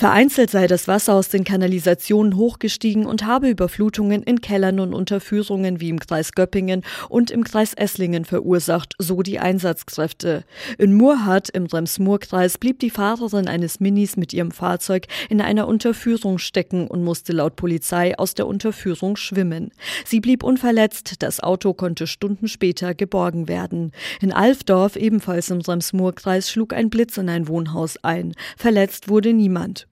Vereinzelt sei das Wasser aus den Kanalisationen hochgestiegen und habe Überflutungen in Kellern und Unterführungen wie im Kreis Göppingen und im Kreis Esslingen verursacht, so die Einsatzkräfte. In Murrhardt im Rems-Murr-Kreis blieb die Fahrerin eines Minis mit ihrem Fahrzeug in einer Unterführung stecken und musste laut Polizei aus der Unterführung schwimmen. Sie blieb unverletzt, das Auto konnte Stunden später geborgen werden. In Alfdorf, ebenfalls im Rems-Murr-Kreis, schlug ein Blitz in ein Wohnhaus ein. Verletzt wurde niemand.